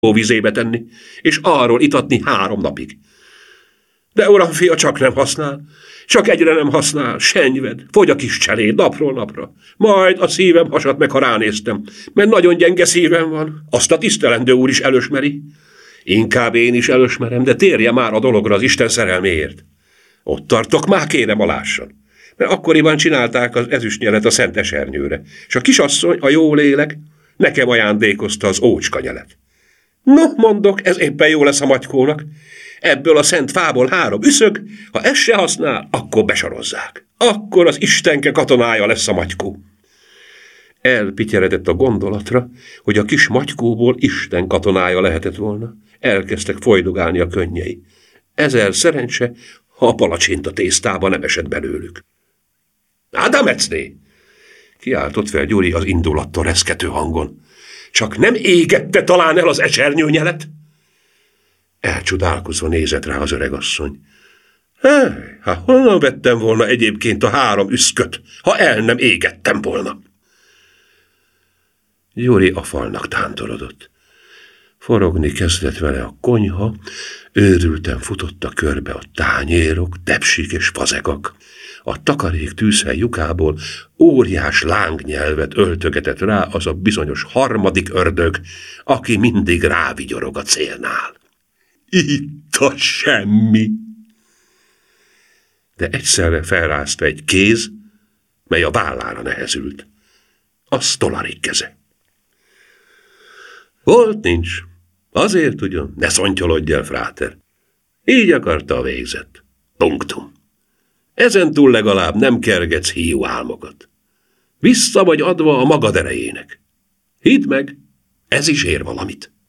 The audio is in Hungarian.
vizébe tenni, és arról itatni 3 napig. De uramfia csak nem használ, csak egyre nem használ, senyved, fogy a kis cseléd napról napra. Majd a szívem hasadt meg, ha ránéztem, mert nagyon gyenge szívem van, azt a tisztelendő úr is elösmeri. Inkább én is elösmerem, de térje már a dologra az Isten szerelméért. Ott tartok, már kérem alásson. Mert akkoriban csinálták az ezüstnyelet a szent esernyőre, és a kisasszony, a jó lélek, nekem ajándékozta az ócska nyelet. No, mondok, ez éppen jó lesz a Magykónak. Ebből a szent fából 3 üszög, ha ezt se használ, akkor besorozzák. Akkor az Istenke katonája lesz a Magykó. Elpityeredett a gondolatra, hogy a kis Magykóból Isten katonája lehetett volna. Elkezdtek folydogálni a könnyei. 1000 szerencse, ha a palacsinta tésztába nem esett belőlük. Ádámecné! Kiáltott fel Gyuri az indulattól reszkető hangon. Csak nem égette talán el az esernyőnyelet? Elcsodálkozva nézett rá az öregasszony. Hát honnan vettem volna egyébként a 3 üszköt, ha el nem égettem volna? Gyuri a falnak tántorodott. Forogni kezdett vele a konyha, őrülten futott a körbe a tányérok, tepsik és fazekak. A takarék tűzhely lyukából óriás lángnyelvet öltögetett rá az a bizonyos 3. ördög, aki mindig rávigyorog a célnál. Itt a semmi! De egyszerre felrázta egy kéz, mely a vállára nehezült. A Sztolarik keze. Volt nincs. Azért ugyan, ne szontyolodj el, fráter. Így akarta a végzet. Punktum. Ezentúl legalább nem kergetsz hiú álmokat. Vissza vagy adva a magad erejének. Hidd meg, ez is ér valamit.